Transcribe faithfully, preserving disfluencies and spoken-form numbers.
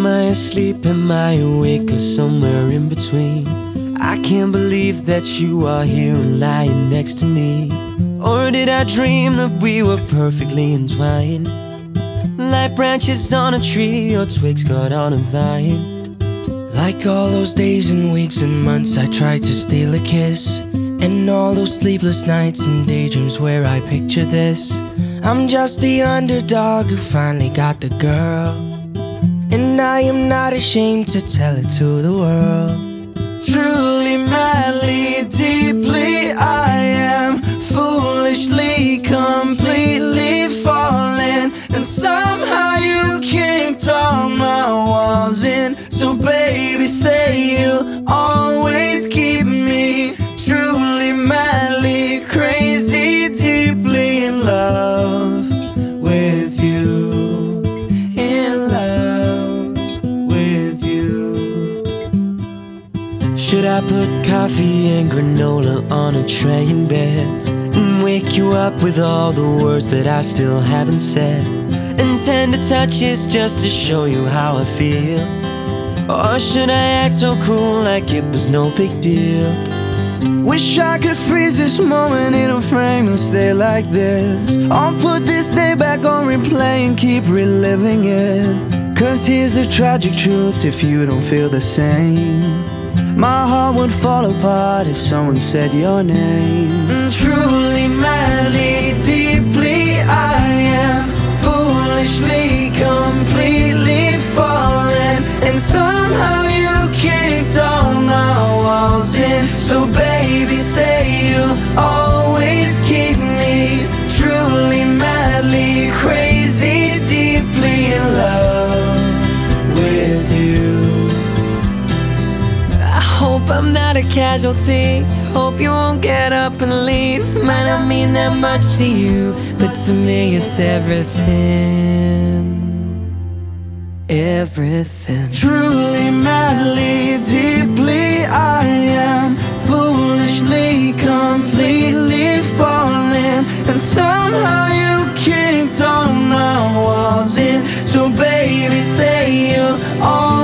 I asleep, am I awake, or somewhere in between? I can't believe that you are here and lying next to me. Or did I dream that we were perfectly entwined, like branches on a tree or twigs caught on a vine? Like all those days and weeks and months I tried to steal a kiss, and all those sleepless nights and daydreams where I picture this. I'm just the underdog who finally got the girl, and I am not ashamed to tell it to the world. Truly, madly, deeply, I am foolishly, completely falling, and somehow you kicked all my walls in. So baby, say you'll always keep me truly, madly, crazy, deeply in love with you. In love with you. Should I put coffee and granola on a tray in bed and wake you up with all the words that I still haven't said, and tender touches just to show you how I feel? Or should I act so cool like it was no big deal? Wish I could freeze this moment in a frame and stay like this, or put this day back on replay and keep reliving it. Cause here's the tragic truth, if you don't feel the same, my heart would fall apart if someone said your name. Truly, madly, deeply, I am foolishly, completely falling, and somehow you kicked all my walls in. So baby, say you'll always keep me truly, madly, crazy, deeply in love with you. I hope I'm not a casualty, hope you won't get up and leave. Might not mean that much to you, but to me it's everything. Everything. Truly, madly, deeply, I am foolishly, completely falling, and somehow you kicked all my walls in. So baby, say you'll always